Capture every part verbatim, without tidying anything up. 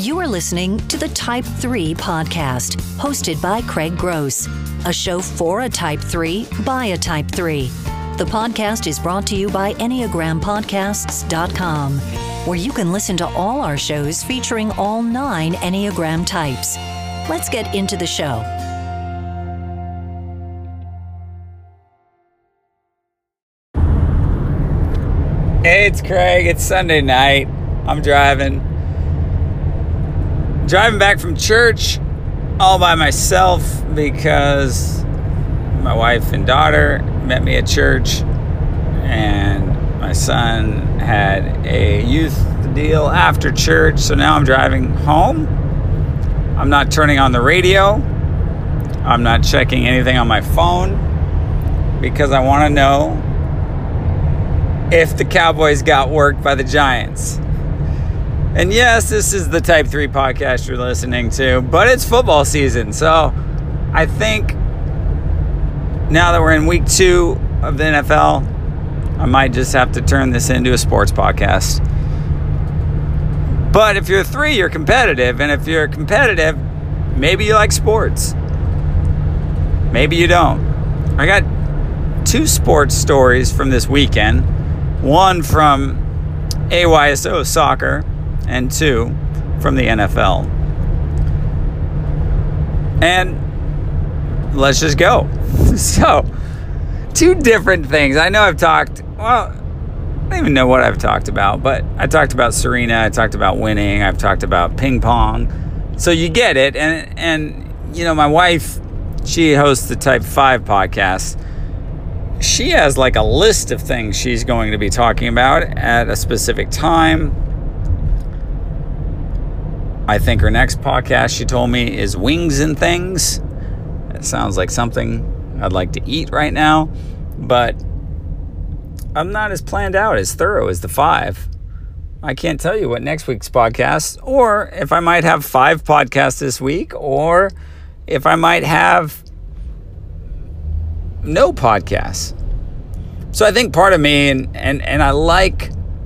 You are listening to the Type three Podcast, hosted by Craig Gross, a show for a Type three by a Type three. The podcast is brought to you by Enneagram Podcasts dot com, where you can listen to all our shows featuring all nine Enneagram types. Let's get into the show. Hey, it's Craig. It's Sunday night. I'm driving. Driving back from church all by myself because my wife and daughter met me at church, and my son had a youth deal after church, so now I'm driving home. I'm not turning on the radio. I'm not checking anything on my phone because I want to know if the Cowboys got worked by the Giants. And yes, this is the Type three podcast you're listening to, but it's football season. So I think now that we're in week two of the N F L, I might just have to turn this into a sports podcast. But if you're a three, you're competitive. And if you're competitive, maybe you like sports. Maybe you don't. I got two sports stories from this weekend. One from A Y S O soccer, and two from the N F L. And let's just go. So, two different things. I know I've talked, well, I don't even know what I've talked about, but I talked about Serena, I talked about winning, I've talked about ping pong. So you get it. And, and you know, my wife, she hosts the Type five podcast. She has like a list of things she's going to be talking about at a specific time. I think her next podcast, she told me, is Wings and Things. That sounds like something I'd like to eat right now. But I'm not as planned out, as thorough as the five. I can't tell you what next week's podcast, or if I might have five podcasts this week, or if I might have no podcasts. So I think part of me, and, and, and I like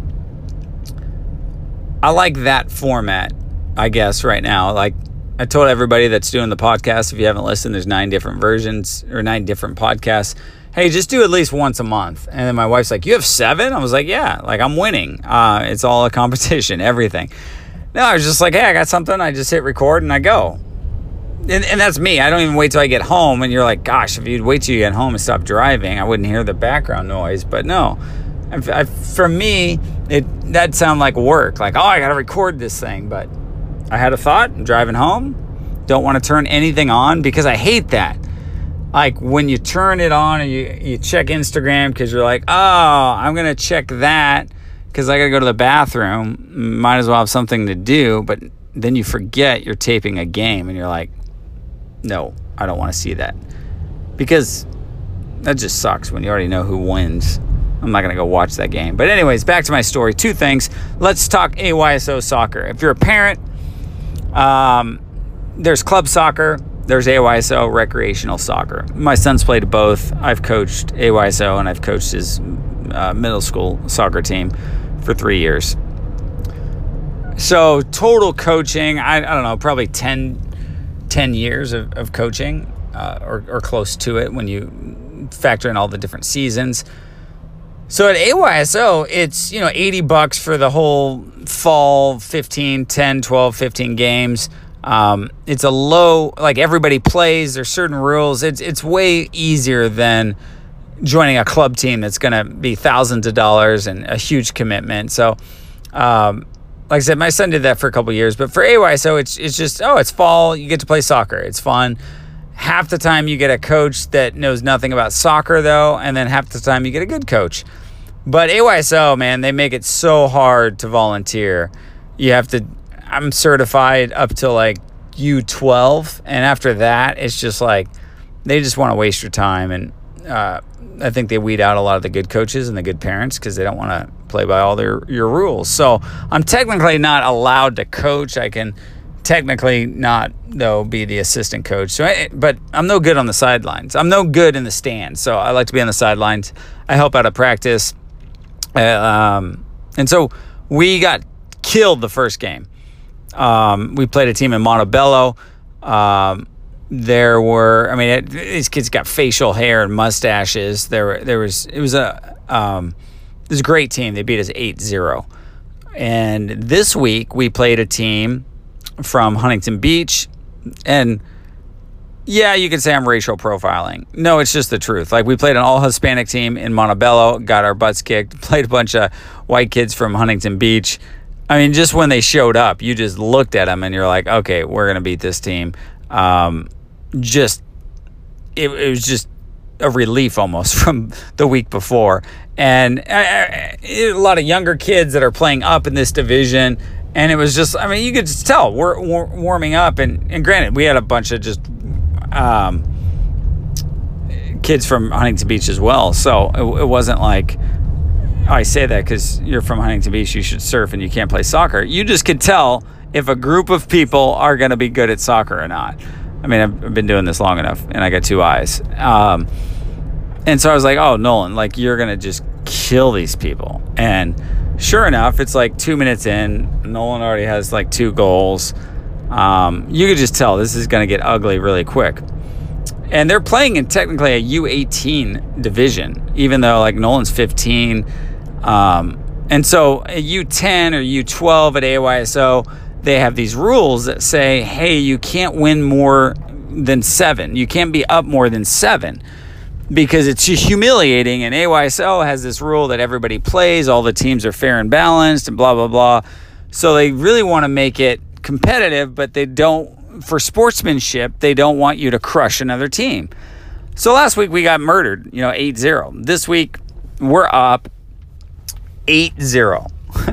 I like that format, I guess, right now. Like I told everybody that's doing the podcast, if you haven't listened, there's nine different versions or nine different podcasts. Hey, just do at least once a month. And then my wife's like, you have seven? I was like, yeah, like I'm winning. Uh, it's all a competition, everything. No, I was just like, hey, I got something. I just hit record and I go. And, and that's me. I don't even wait till I get home. And you're like, gosh, if you'd wait till you get home and stop driving, I wouldn't hear the background noise. But no, I, I, for me, it that sound like work. Like, oh, I got to record this thing. But I had a thought. I'm driving home. Don't want to turn anything on because I hate that. Like when you turn it on and you, you check Instagram because you're like, oh, I'm going to check that because I got to go to the bathroom. Might as well have something to do. But then you forget you're taping a game and you're like, no, I don't want to see that. Because that just sucks when you already know who wins. I'm not going to go watch that game. But anyways, back to my story. Two things. Let's talk A Y S O soccer. If you're a parent, um, there's club soccer. There's A Y S O recreational soccer. My son's played both. I've coached A Y S O and I've coached his uh, middle school soccer team for three years. So total coaching, I, I don't know, probably ten, ten years of, of coaching uh, or, or close to it when you factor in all the different seasons. So at A Y S O, it's, you know, eighty bucks for the whole fall, fifteen, ten, twelve, fifteen games. Um, it's a low, like everybody plays, there's certain rules. It's, it's way easier than joining a club team that's going to be thousands of dollars and a huge commitment. So, um, like I said, my son did that for a couple years, but for A Y S O, it's, it's just, oh, it's fall. You get to play soccer. It's fun. Half the time you get a coach that knows nothing about soccer though. And then half the time you get a good coach. But A Y S O, man, they make it so hard to volunteer. You have to, I'm certified up to like U twelve. And after that, it's just like, they just want to waste your time. And uh, I think they weed out a lot of the good coaches and the good parents because they don't want to play by all their your rules. So I'm technically not allowed to coach. I can technically not, though, be the assistant coach. So, I, but I'm no good on the sidelines. I'm no good in the stands. So I like to be on the sidelines. I help out at practice. Uh, um, and so we got killed the first game. Um, we played a team in Montebello. Um, there were, I mean, it, these kids got facial hair and mustaches. There were, there was, it was a, um, it was a great team. They beat us eight zero. And this week we played a team from Huntington Beach, and yeah, you could say I'm racial profiling. No, it's just the truth. Like, we played an all-Hispanic team in Montebello, got our butts kicked, played a bunch of white kids from Huntington Beach. I mean, just when they showed up, you just looked at them and you're like, okay, we're going to beat this team. Um, just, it, it was just a relief almost from the week before. And I, I, a lot of younger kids that are playing up in this division. And it was just, I mean, you could just tell we're, we're warming up. And, and granted, we had a bunch of just um, kids from Huntington Beach as well. So it, it wasn't like, oh, I say that because you're from Huntington Beach, you should surf and you can't play soccer. You just could tell if a group of people are going to be good at soccer or not. I mean, I've, I've been doing this long enough, and I got two eyes. Um, and so I was like, oh, Nolan, like, you're going to just kill these people. And sure enough, it's like two minutes in. Nolan already has like two goals. Um, you could just tell this is going to get ugly really quick. And they're playing in technically a U eighteen division, even though like Nolan's fifteen. Um, and so a U ten or U twelve at A Y S O, they have these rules that say, hey, you can't win more than seven. You can't be up more than seven because it's humiliating. And A Y S O has this rule that everybody plays, all the teams are fair and balanced and blah, blah, blah. So they really want to make it competitive, but they don't, for sportsmanship, they don't want you to crush another team. So last week we got murdered, you know, eight zero. This week we're up eight zero.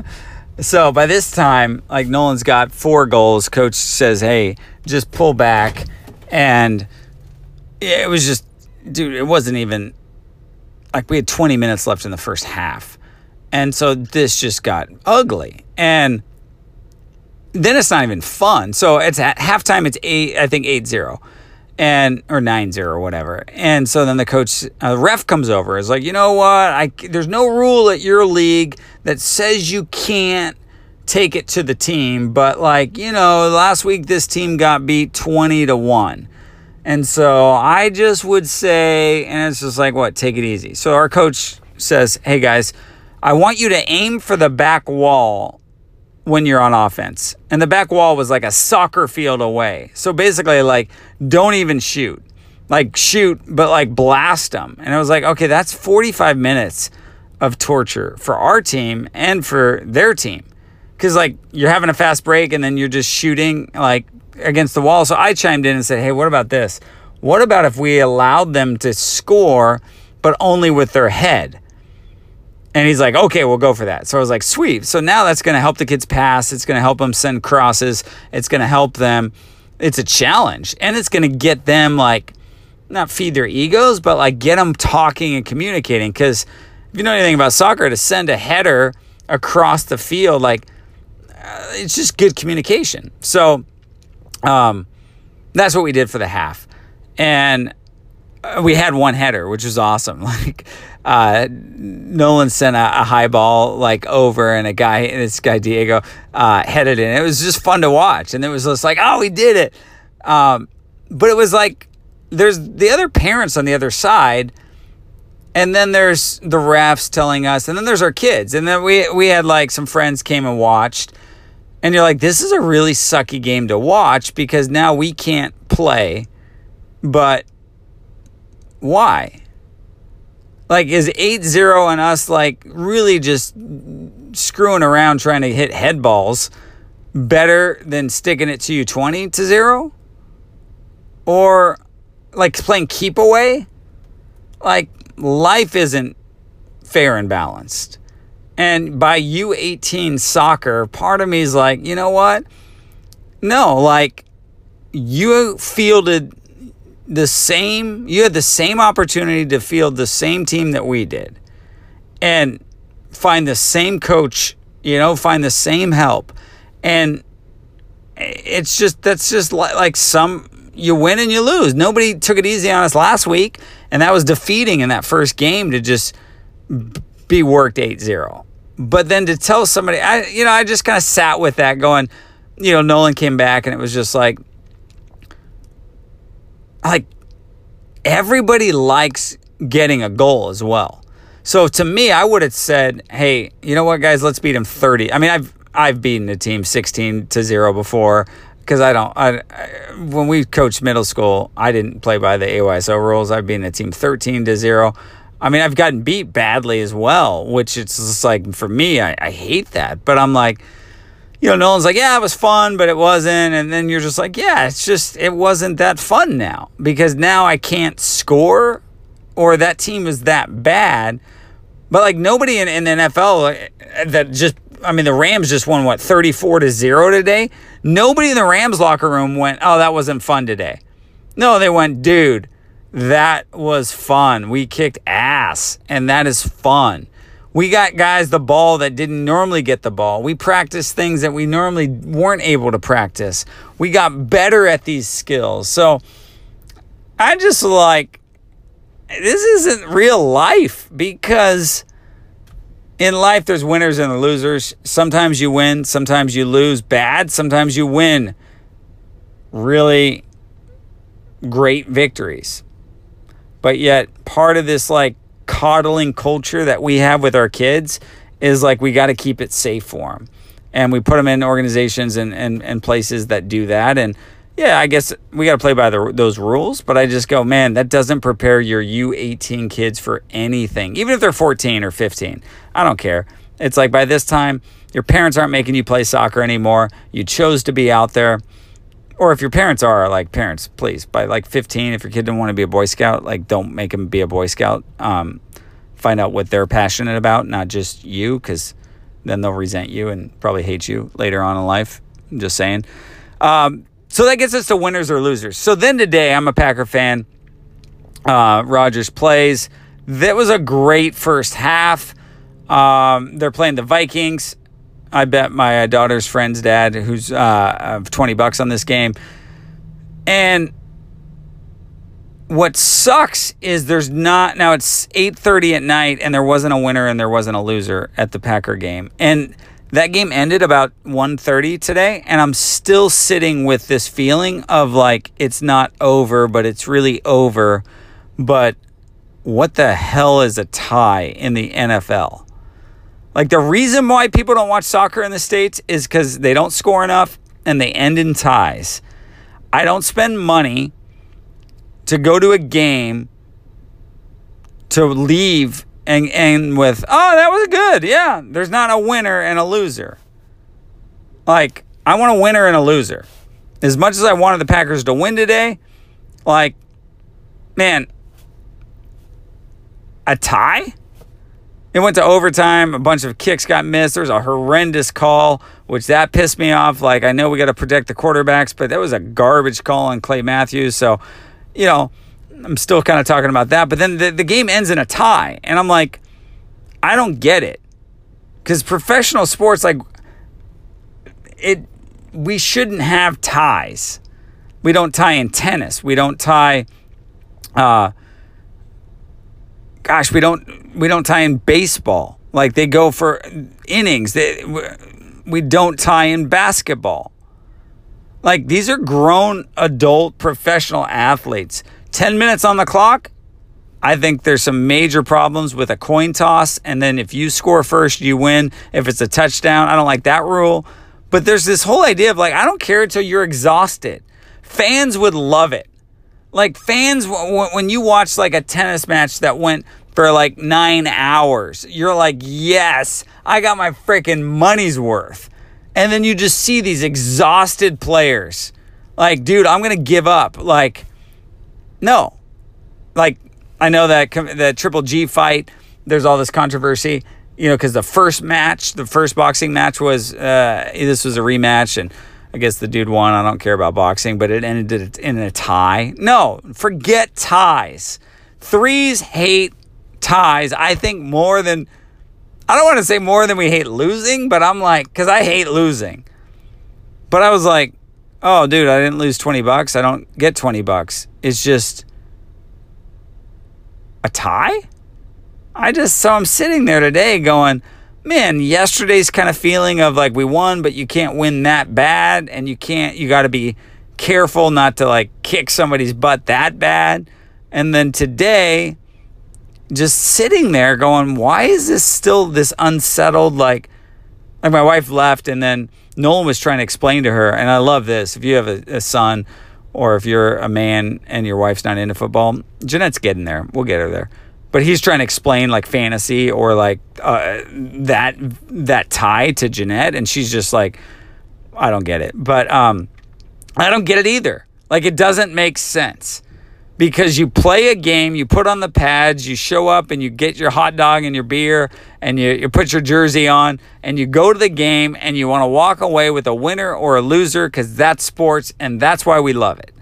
So by this time, like, Nolan's got four goals. Coach says, hey, just pull back. And it was just, dude, it wasn't even, like, we had twenty minutes left in the first half. And so this just got ugly. And then it's not even fun. So it's at halftime, it's eight, I think eight zero. And or nine zero or whatever. And so then the coach, uh, the ref comes over. Is like, you know what? I there's no rule at your league that says you can't take it to the team. But, like, you know, last week this team got beat twenty to one. And so I just would say, and it's just like, what? Take it easy. So our coach says, hey guys, I want you to aim for the back wall when you're on offense. And the back wall was like a soccer field away. So basically, like, don't even shoot. Like, shoot, but, like, blast them. And I was like, okay, that's forty-five minutes of torture for our team and for their team. Because, like, you're having a fast break and then you're just shooting, like, against the wall. So I chimed in and said, hey, what about this? What about if we allowed them to score, but only with their head? And he's like, okay, we'll go for that. So I was like, sweet. So now that's going to help the kids pass. It's going to help them send crosses. It's going to help them. It's a challenge. And it's going to get them, like, not feed their egos, but, like, get them talking and communicating. Because if you know anything about soccer, to send a header across the field, like, uh, it's just good communication. So um, that's what we did for the half. And we had one header, which was awesome. Like, uh, Nolan sent a, a high ball, like, over, and a guy, this guy Diego, uh, headed in. It was just fun to watch, and it was just like, oh, we did it. Um, but it was like, there's the other parents on the other side, and then there's the refs telling us, and then there's our kids, and then we we had, like, some friends came and watched, and you're like, this is a really sucky game to watch because now we can't play, but why? Like, is eight zero and us, like, really just screwing around trying to hit head balls better than sticking it to you twenty to zero? Or, like, playing keep away? Like, life isn't fair and balanced. And by U eighteen soccer, part of me is like, you know what? No, like, you fielded the same, you had the same opportunity to field the same team that we did and find the same coach, you know, find the same help. And it's just, that's just like, like some, you win and you lose. Nobody took it easy on us last week, and that was defeating in that first game to just be worked eight zero. But then to tell somebody, I, you know, I just kind of sat with that going, you know, Nolan came back and it was just like, like everybody likes getting a goal as well. So to me, I would have said, hey, you know what, guys, let's beat them thirty. I mean, I've I've beaten a team sixteen to zero before because I don't, I, I, when we coached middle school, I didn't play by the A Y S O rules. I've beaten a team thirteen to zero. I mean, I've gotten beat badly as well, which it's just like, for me, I, I hate that. But I'm like, you know, Nolan's like, yeah, it was fun, but it wasn't. And then you're just like, yeah, it's just, it wasn't that fun now because now I can't score or that team is that bad. But like nobody in, in the N F L that just, I mean, the Rams just won, what, thirty-four to zero today? Nobody in the Rams locker room went, oh, that wasn't fun today. No, they went, dude, that was fun. We kicked ass, and that is fun. We got guys the ball that didn't normally get the ball. We practiced things that we normally weren't able to practice. We got better at these skills. So I just like, this isn't real life because in life there's winners and losers. Sometimes you win, sometimes you lose bad, sometimes you win really great victories. But yet part of this like coddling culture that we have with our kids is like we got to keep it safe for them. And we put them in organizations and, and, and places that do that. And yeah, I guess we got to play by the, those rules. But I just go, man, that doesn't prepare your U eighteen kids for anything. Even if they're fourteen or fifteen. I don't care. It's like by this time, your parents aren't making you play soccer anymore. You chose to be out there. Or if your parents are, like, parents, please, by like fifteen, if your kid didn't want to be a Boy Scout, like, don't make him be a Boy Scout. Um, find out what they're passionate about, not just you, because then they'll resent you and probably hate you later on in life. I'm just saying. Um, so that gets us to winners or losers. So then today, I'm a Packer fan. Uh, Rodgers plays. That was a great first half. Um, they're playing the Vikings. I bet my daughter's friend's dad, who's uh, twenty bucks on this game. And what sucks is there's not, now it's eight thirty at night and there wasn't a winner and there wasn't a loser at the Packer game. And that game ended about one thirty today. And I'm still sitting with this feeling of like, it's not over, but it's really over. But what the hell is a tie in the N F L? Like, the reason why people don't watch soccer in the States is because they don't score enough and they end in ties. I don't spend money to go to a game to leave and end with, oh, that was good. Yeah, there's not a winner and a loser. Like, I want a winner and a loser. As much as I wanted the Packers to win today, like, man, a tie? It went to overtime. A bunch of kicks got missed. There was a horrendous call, which that pissed me off. Like, I know we got to protect the quarterbacks, but that was a garbage call on Clay Matthews. So, you know, I'm still kind of talking about that. But then the, the game ends in a tie. And I'm like, I don't get it. Because professional sports, like, it, we shouldn't have ties. We don't tie in tennis. We don't tie, uh, gosh, we don't... We don't tie in baseball. Like, they go for innings. They, we don't tie in basketball. Like, these are grown, adult, professional athletes. Ten minutes on the clock, I think there's some major problems with a coin toss. And then if you score first, you win. If it's a touchdown, I don't like that rule. But there's this whole idea of, like, I don't care until you're exhausted. Fans would love it. Like, fans, when you watch, like, a tennis match that went for like nine hours. You're like, yes, I got my freaking money's worth. And then you just see these exhausted players. Like, dude, I'm going to give up. Like, no. Like, I know that the Triple G fight, there's all this controversy, you know, because the first match, the first boxing match was, uh, this was a rematch, and I guess the dude won. I don't care about boxing, but it ended in a tie. No, forget ties. Threes hate ties, I think, more than, I don't want to say more than we hate losing, but I'm like, because I hate losing. But I was like, oh, dude, I didn't lose twenty bucks. I don't get twenty bucks. It's just a tie? I just, so I'm sitting there today going, man, yesterday's kind of feeling of like we won, but you can't win that bad, and you can't, you got to be careful not to like kick somebody's butt that bad. And then today, just sitting there going, why is this still this unsettled, like, like my wife left, and then Nolan was trying to explain to her, and I love this, if you have a, a son, or if you're a man and your wife's not into football, Jeanette's getting there. We'll get her there. But he's trying to explain like fantasy or like uh, that that tie to Jeanette, and she's just like, I don't get it. But um, I don't get it either. Like, it doesn't make sense. Because you play a game, you put on the pads, you show up and you get your hot dog and your beer and you, you put your jersey on and you go to the game and you want to walk away with a winner or a loser because that's sports and that's why we love it.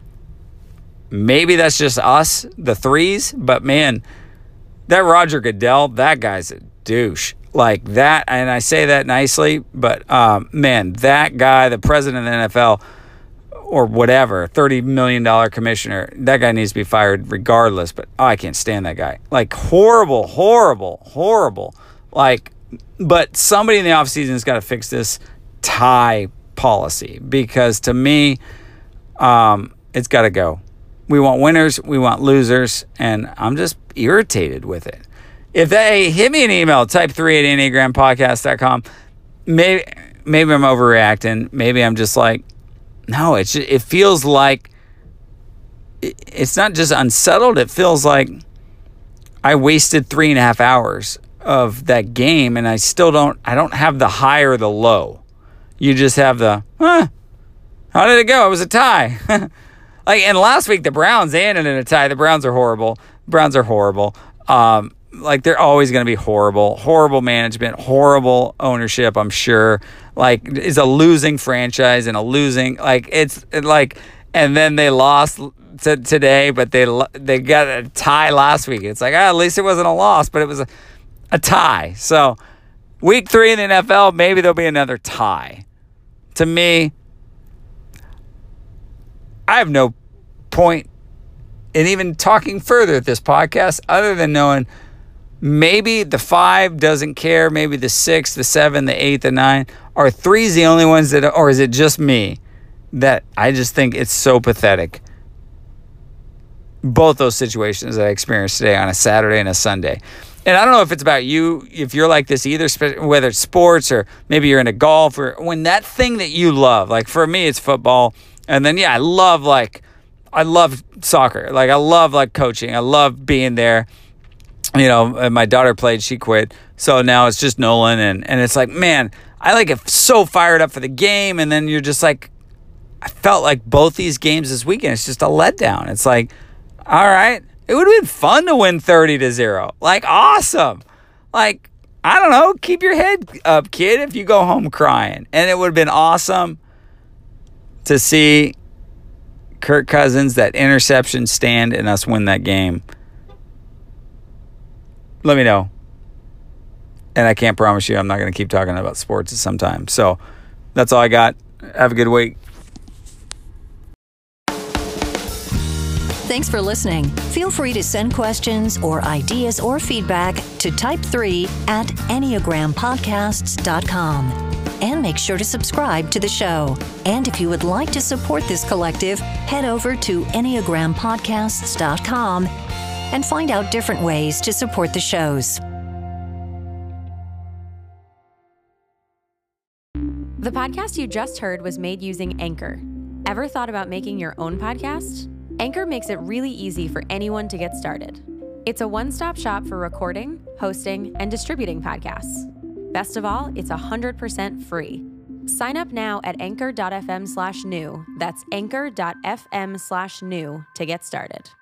Maybe that's just us, the threes, but man, that Roger Goodell, that guy's a douche. Like that, and I say that nicely, but um, man, that guy, the president of the N F L, or whatever, thirty million dollars commissioner, that guy needs to be fired regardless, but oh, I can't stand that guy. Like, horrible, horrible, horrible. Like, but somebody in the offseason has got to fix this tie policy, because to me, um, it's got to go. We want winners, we want losers, and I'm just irritated with it. If they hit me an email, type three at enneagram podcast dot com, maybe, maybe I'm overreacting. Maybe I'm just like, no, it's just, it feels like it's not just unsettled. It feels like I wasted three and a half hours of that game, and I still don't, I don't have the high or the low. You just have the, huh, how did it go? It was a tie. Like, and last week, the Browns, they ended in a tie. The Browns are horrible. Browns are horrible. Um, like, they're always going to be horrible. Horrible management, horrible ownership, I'm sure. Like, it's a losing franchise and a losing, like, it's it like, and then they lost to today, but they they got a tie last week. It's like, ah, at least it wasn't a loss, but it was a, a tie. So, week three in the N F L, maybe there'll be another tie. To me, I have no point in even talking further at this podcast other than knowing maybe the five doesn't care, maybe the six, the seven, the eight, the nine. Are threes the only ones that, or is it just me that I just think it's so pathetic? Both those situations that I experienced today on a Saturday and a Sunday. And I don't know if it's about you, if you're like this either, whether it's sports or maybe you're into golf, or when that thing that you love, like for me, it's football. And then, yeah, I love like, I love soccer. Like, I love like coaching. I love being there. You know, my daughter played, she quit. So now it's just Nolan. And, and it's like, man, I like get so fired up for the game. And then you're just like, I felt like both these games this weekend, it's just a letdown. It's like, all right, it would have been fun to win thirty to zero. Like, awesome. Like, I don't know, keep your head up, kid, if you go home crying. And it would have been awesome to see Kirk Cousins, that interception stand, and us win that game. Let me know. And I can't promise you I'm not going to keep talking about sports at some time. So that's all I got. Have a good week. Thanks for listening. Feel free to send questions or ideas or feedback to type three at enneagram podcasts dot com. And make sure to subscribe to the show. And if you would like to support this collective, head over to enneagram podcasts dot com and find out different ways to support the shows. The podcast you just heard was made using Anchor. Ever thought about making your own podcast? Anchor makes it really easy for anyone to get started. It's a one-stop shop for recording, hosting, and distributing podcasts. Best of all, it's one hundred percent free. Sign up now at anchor dot f m slash new. That's anchor dot f m slash new to get started.